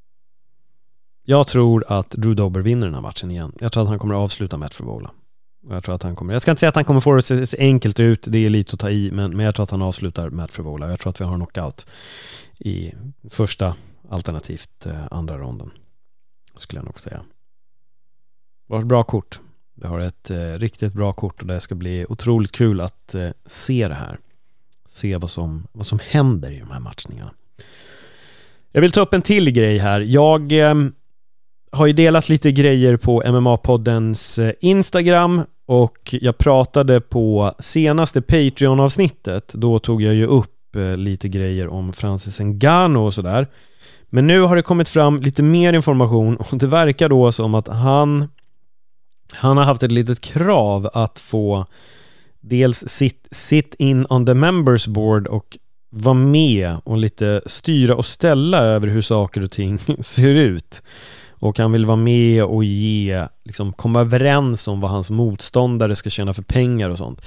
Jag tror att Drew Dober vinner den här matchen igen. Jag tror att han kommer att avsluta Matt Frivola. Jag ska inte säga att han kommer få det så enkelt ut, det är lite att ta i, men jag tror att han avslutar Matt Frivola. Jag tror att vi har knockout i första, alternativt andra ronden, skulle jag nog säga. Det var ett bra kort. Vi har ett riktigt bra kort och det ska bli otroligt kul att se det här. Se vad som händer i de här matchningarna. Jag vill ta upp en till grej här. Jag har ju delat lite grejer på MMA-poddens Instagram och jag pratade på senaste Patreon-avsnittet. Då tog jag ju upp lite grejer om Francis Ngannou och sådär. Men nu har det kommit fram lite mer information och det verkar då som att han har haft ett litet krav att få dels sit in on the members board och vara med och lite styra och ställa över hur saker och ting ser ut. Och han vill vara med och komma överens om vad hans motståndare ska tjäna för pengar och sånt.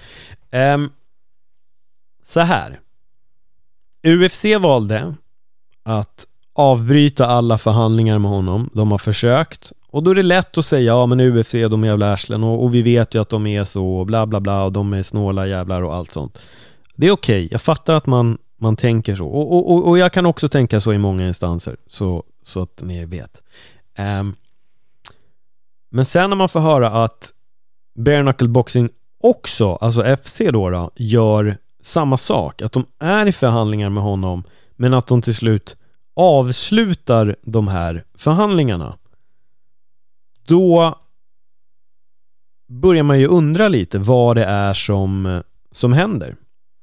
Så här. UFC valde att avbryta alla förhandlingar med honom. De har försökt. Och då är det lätt att säga, ja men UFC, de är jävla ärslen och vi vet ju att de är så bla bla bla och de är snåla jävlar och allt sånt. Det är okej. Jag fattar att man tänker så. Och jag kan också tänka så i många instanser. Så att ni vet. Men sen när man får höra att Bare Knuckle Boxing också, alltså FC då, gör samma sak. Att de är i förhandlingar med honom men att de till slut avslutar de här förhandlingarna. Då börjar man ju undra lite vad det är som händer.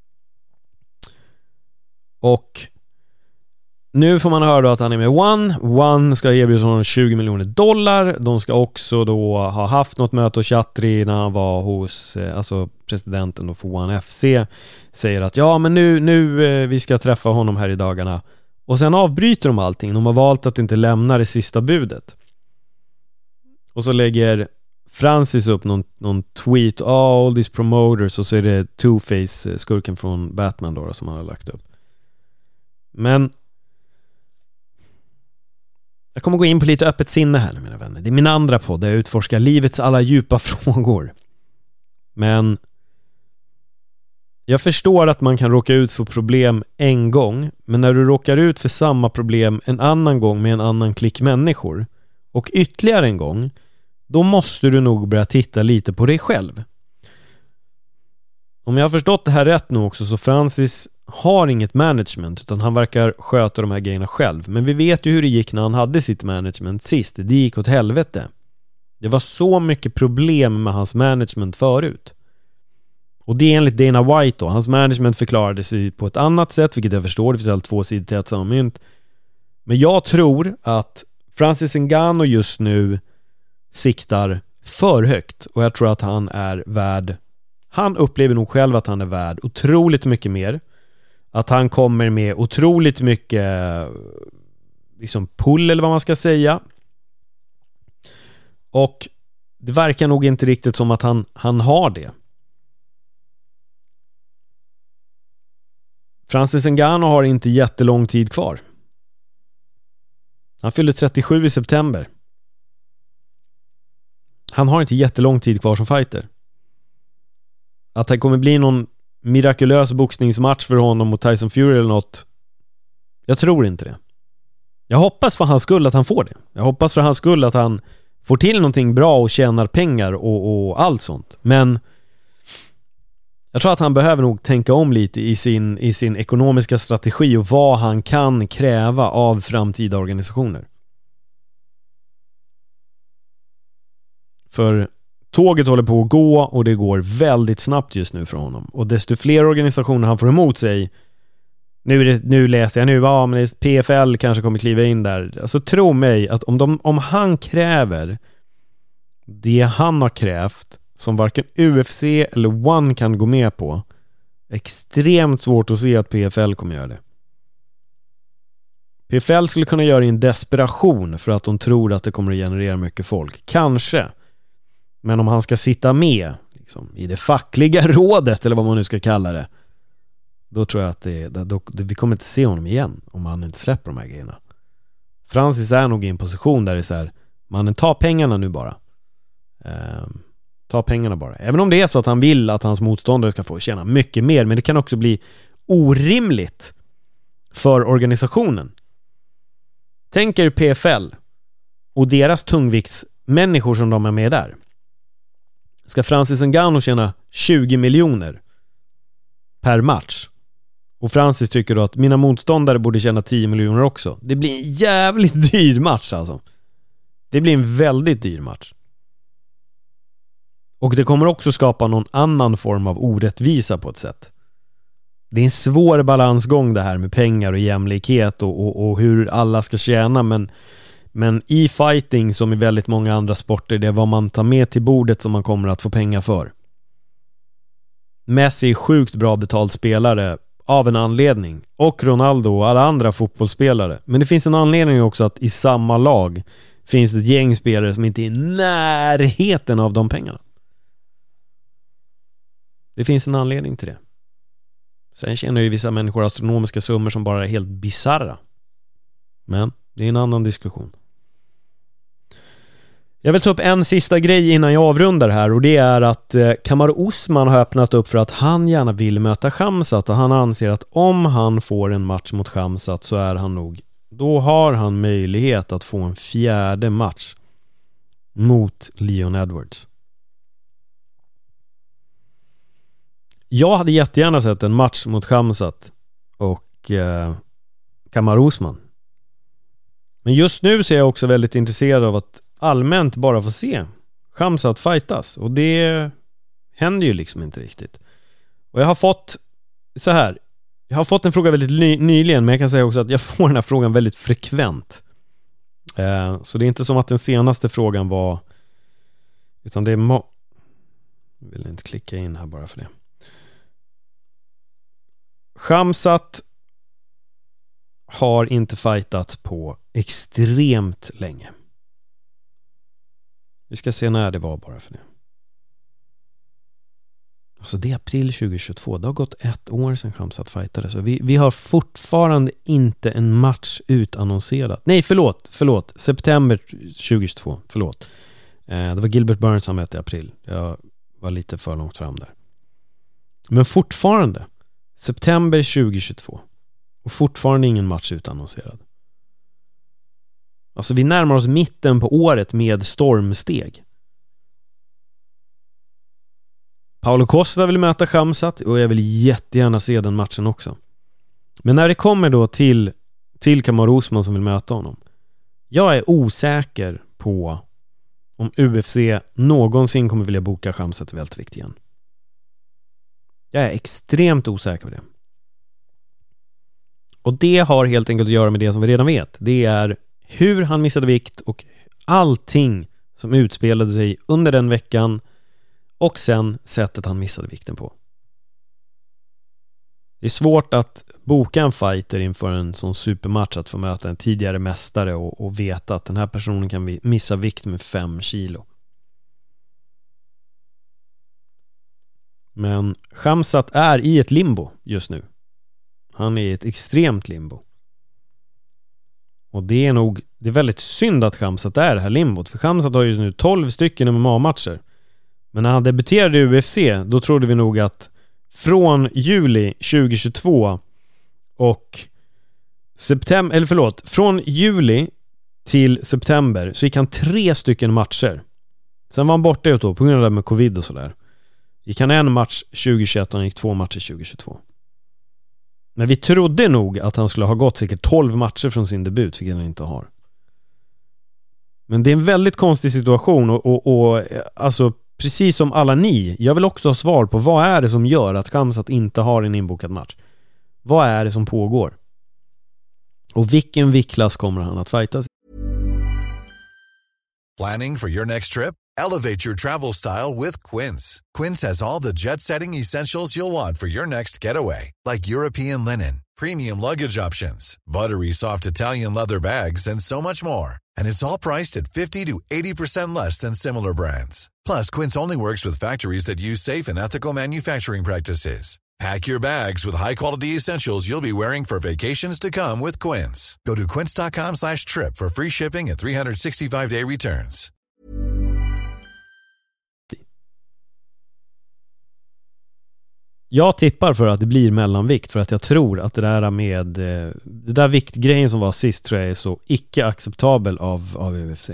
Och nu får man höra att han är med One ska erbjuda honom $20 miljoner. De ska också då ha haft något möte hos Chatri när han var hos presidenten då för One FC. Säger att ja men nu vi ska träffa honom här i dagarna. Och sen avbryter de allting. De har valt att inte lämna det sista budet. Och så lägger Francis upp någon tweet, all these promoters, och så är det Two-Face, skurken från Batman då som han har lagt upp. Men jag kommer gå in på lite öppet sinne här, mina vänner. Det är min andra podd där jag utforskar livets alla djupa frågor. Men jag förstår att man kan råka ut för problem en gång, men när du råkar ut för samma problem en annan gång med en annan klick människor och ytterligare en gång, då måste du nog börja titta lite på dig själv. Om jag har förstått det här rätt nu också, så Francis har inget management, utan han verkar sköta de här grejerna själv. Men vi vet ju hur det gick när han hade sitt management sist. Det gick åt helvete. Det var så mycket problem med hans management förut. Och det är enligt Dana White då. Hans management förklarade sig på ett annat sätt, vilket jag förstår. Det finns alltid två sidor till ett samma mynt. Men jag tror att Francis Ngannou just nu siktar för högt. Och jag tror att han är värd... Han upplever nog själv att han är värd otroligt mycket mer. Att han kommer med otroligt mycket liksom pull, eller vad man ska säga. Och det verkar nog inte riktigt som att han har det. Francis Ngannou har inte jättelång tid kvar. Han fyllde 37 i september. Han har inte jättelång tid kvar som fighter. Att det kommer bli någon mirakulös boxningsmatch för honom mot Tyson Fury eller något, jag tror inte det. Jag hoppas för hans skull att han får det. Jag hoppas för hans skull att han får till någonting bra och tjänar pengar och allt sånt. Men jag tror att han behöver nog tänka om lite i sin ekonomiska strategi och vad han kan kräva av framtida organisationer. För tåget håller på att gå och det går väldigt snabbt just nu för honom. Och desto fler organisationer han får emot sig. Nu läser jag nu, men PFL kanske kommer kliva in där. Alltså tro mig att om han kräver det han har krävt, som varken UFC eller One kan gå med på, extremt svårt att se att PFL kommer göra det. PFL skulle kunna göra det i en desperation för att de tror att det kommer att generera mycket folk. Kanske. Men om han ska sitta med liksom, i det fackliga rådet, eller vad man nu ska kalla det, då tror jag att vi kommer inte se honom igen om han inte släpper de här grejerna. Francis är nog i en position där det är så här: mannen, ta pengarna nu bara. Ta pengarna bara. Även om det är så att han vill att hans motståndare ska få tjäna mycket mer, men det kan också bli orimligt för organisationen. Tänk er PFL och deras tungviktsmänniskor som de är med där. Ska Francis Ngannou tjäna 20 miljoner per match, och Francis tycker då att mina motståndare borde tjäna 10 miljoner också. Det blir en jävligt dyr match alltså. Det blir en väldigt dyr match. Och det kommer också skapa någon annan form av orättvisa på ett sätt. Det är en svår balansgång det här med pengar och jämlikhet och hur alla ska tjäna, men i fighting som i väldigt många andra sporter, det är vad man tar med till bordet som man kommer att få pengar för. Messi är sjukt bra betald spelare av en anledning, och Ronaldo och alla andra fotbollsspelare. Men det finns en anledning också att i samma lag finns det ett gäng spelare som inte är i närheten av de pengarna. Det finns en anledning till det. Sen tjänar ju vissa människor astronomiska summor som bara är helt bizarra. Men det är en annan diskussion. Jag vill ta upp en sista grej innan jag avrundar här, och det är att Kamaru Usman har öppnat upp för att han gärna vill möta Khamzat, och han anser att om han får en match mot Khamzat så är han nog, då har han möjlighet att få en fjärde match mot Leon Edwards. Jag hade jättegärna sett en match mot Khamzat och Kamaru Usman. Men just nu så är jag också väldigt intresserad av att allmänt bara få se Khamzat fightas, och det händer ju liksom inte riktigt. Och jag har fått en fråga väldigt nyligen, men jag kan säga också att jag får den här frågan väldigt frekvent. Så det är inte som att den senaste frågan var, utan det är jag vill inte klicka in här bara för det. Khamzat har inte fightats på extremt länge. Vi ska se när det var bara för det. Alltså det är april 2022. Det har gått 1 år sedan Khamzat fightade. Så vi har fortfarande inte en match utannonserad. Nej, förlåt. September 2022. Förlåt. Det var Gilbert Burns han mötte i april. Jag var lite för långt fram där. Men fortfarande september 2022 och fortfarande ingen match utannonserad. Alltså vi närmar oss mitten på året med stormsteg. Paulo Costa vill möta Khamzat och jag vill jättegärna se den matchen också. Men när det kommer då till Kamaru Usman som vill möta honom, jag är osäker på om UFC någonsin kommer vilja boka Khamzat i vältervikt igen. Jag är extremt osäker på det. Och det har helt enkelt att göra med det som vi redan vet. Det är hur han missade vikt och allting som utspelade sig under den veckan och sen sättet han missade vikten på. Det är svårt att boka en fighter inför en sån supermatch, att få möta en tidigare mästare och veta att den här personen kan missa vikt med 5 kilo. Men Khamzat är i ett limbo just nu. Han är i ett extremt limbo. Och det är väldigt synd att Khamzat är det här limbot. För Khamzat har ju nu 12 stycken MMA-matcher. Men när han debuterade i UFC, då trodde vi nog att från juli 2022 och från juli till september så gick han 3 stycken matcher. Sen var han borta ett år på grund av det med covid och sådär. Gick han en match 2021 och han gick 2 matcher 2022. Men vi trodde nog att han skulle ha gått säkert 12 matcher från sin debut, vilket han inte har. Men det är en väldigt konstig situation och alltså precis som alla ni, jag vill också ha svar på vad är det som gör att Khamzat inte har en inbokad match. Vad är det som pågår? Och vilken viktklass kommer han att fightas? Planning for your next trip? Elevate your travel style with Quince. Quince has all the jet-setting essentials you'll want for your next getaway, like European linen, premium luggage options, buttery soft Italian leather bags, and so much more. And it's all priced at 50 to 80% less than similar brands. Plus, Quince only works with factories that use safe and ethical manufacturing practices. Pack your bags with high-quality essentials you'll be wearing for vacations to come with Quince. Go to quince.com/trip for free shipping and 365-day returns. Jag tippar för att det blir mellanvikt, för att jag tror att det där med det där viktgrejen som var sist tror jag är så icke acceptabel av UFC.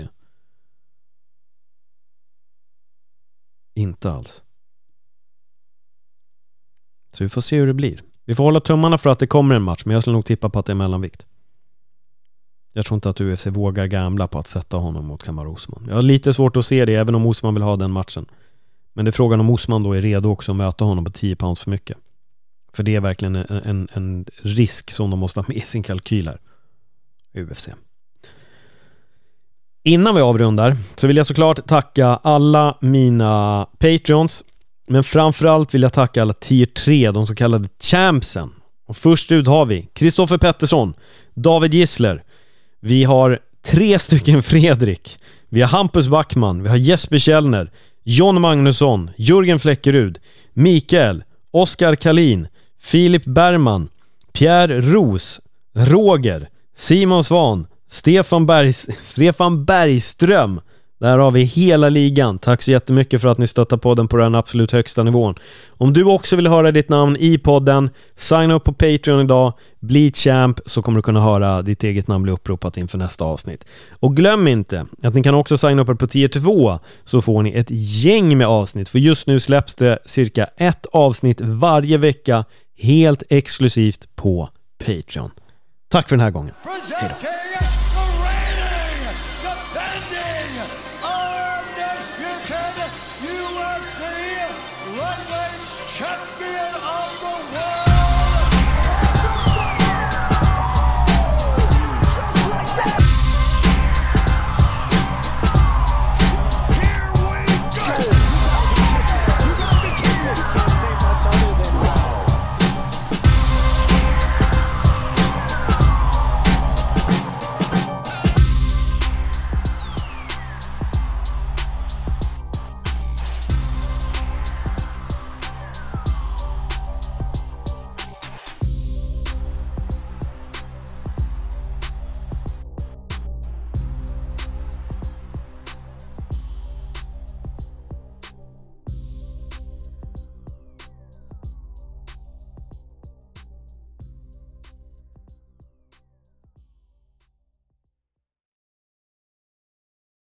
Inte alls. Så vi får se hur det blir. Vi får hålla tummarna för att det kommer en match, men jag skulle nog tippa på att det är mellanvikt. Jag tror inte att UFC vågar gamla på att sätta honom mot Kamaru Usman. Jag har lite svårt att se det, även om Usman vill ha den matchen. Men det är frågan om Usman då är redo också att möta honom på 10 pounds för mycket. För det är verkligen en risk som de måste ha med i sin kalkyl här. UFC. Innan vi avrundar så vill jag såklart tacka alla mina Patreons. Men framförallt vill jag tacka alla tier 3, de så kallade champsen. Och först ut har vi Kristoffer Pettersson, David Gissler. Vi har 3 stycken Fredrik. Vi har Hampus Backman, vi har Jesper Källner, John Magnusson, Jörgen Fläckerud, Mikael, Oskar Kalin, Filip Bergman, Pierre Ros, Roger, Simon Svan, Stefan Bergström. Där har vi hela ligan. Tack så jättemycket för att ni stöttar podden på den absolut högsta nivån. Om du också vill höra ditt namn i podden, signa upp på Patreon idag, bli champ, så kommer du kunna höra ditt eget namn bli uppropat inför nästa avsnitt. Och glöm inte att ni kan också signa upp på tier 2, så får ni ett gäng med avsnitt. För just nu släpps det cirka 1 avsnitt varje vecka helt exklusivt på Patreon. Tack för den här gången. Hej då. UFC lightweight champion